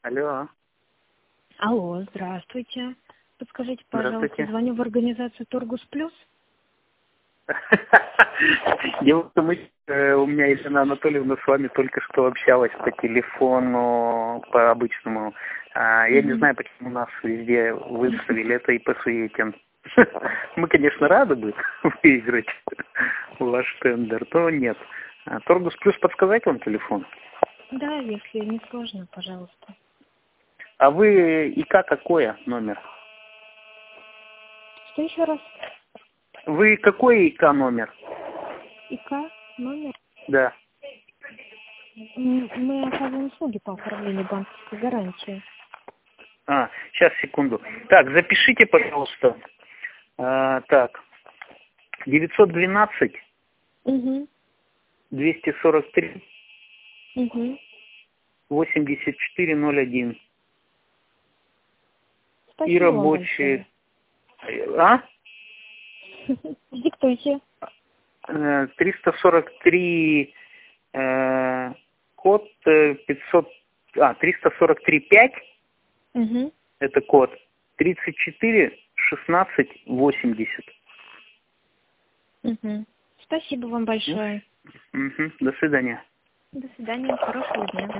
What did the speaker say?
Алло. Алло, здравствуйте. Подскажите, пожалуйста, Здравствуйте. звоню в организацию Торгус Плюс. Дело в том, у меня Елена Анатольевна с вами только что общалась по телефону, по обычному. Я не знаю, почему нас везде выставили это и по суетям. Мы, конечно, рады бы выиграть ваш тендер, но нет. Торгус Плюс подсказать вам телефон? Да, если не сложно, пожалуйста. А вы ИК какое номер? Что еще раз? Вы какой ИК номер? ИК, номер? Да. Мы оказываем услуги по оформлению банковской гарантии. Сейчас, секунду. Так, запишите, пожалуйста. Так, 912 Угу. 243 Угу. 8401. Спасибо И вам рабочие... большое. Диктуйте. 343 код 500... 343-5, Угу. это код. 34 16 80. Угу. Спасибо вам большое. До свидания. До свидания. Хорошего дня.